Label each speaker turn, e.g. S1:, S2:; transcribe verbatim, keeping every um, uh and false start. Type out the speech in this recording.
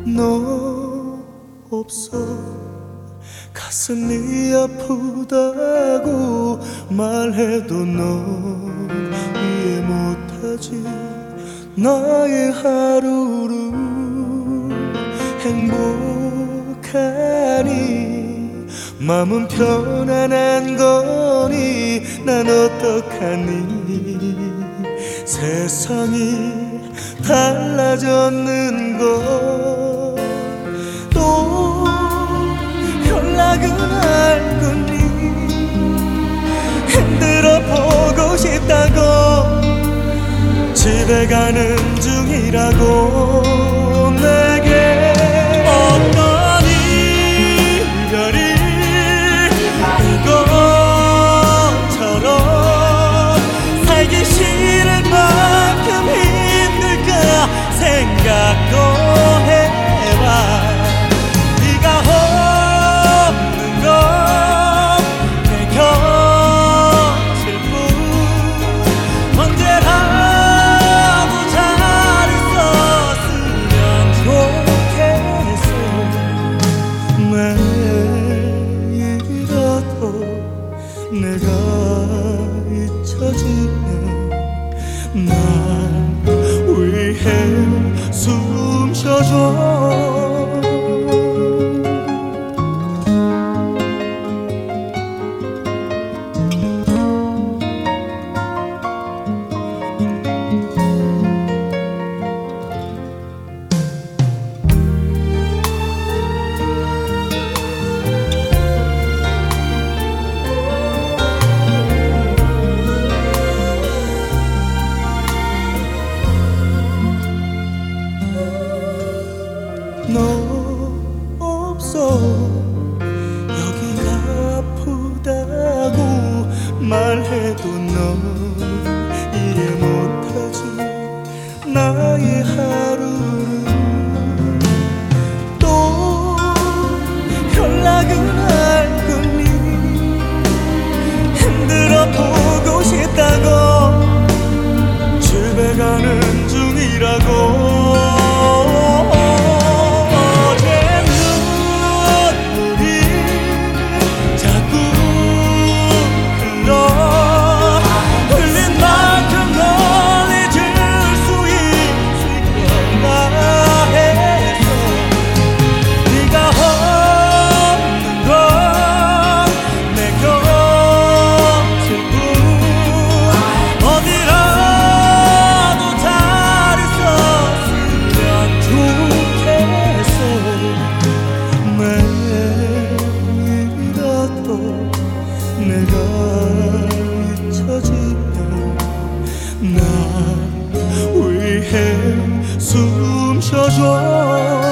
S1: 너 없어 가슴이 아프다고 말해도 넌 이해 못하지. 나의 하루를 행복하니 마음은 편안한 거니 난 어떡하니. 세상이 달라졌는 걸 또 연락은 할 거니. 힘들어 보고 싶다고 집에 가는 중이라고 내게 어떤 이별이 이것처럼 살기 싫을 만큼 힘들까 생각도 해봐. 네가 없는 건 내 곁일 뿐. 언제라도 잘 있었으면 좋겠어. 매일이라도 내가 잊혀지면 날 위해 숨 쉬어줘. 너 없어 여기가 아프다고 말해도 넌 이해 못하지. 나의 하루를 또 연락은 할 거니. 힘들어 보고 싶다고 집에 가는 중이라고. 내가 잊혀지면 날 위해 숨 쉬어줘.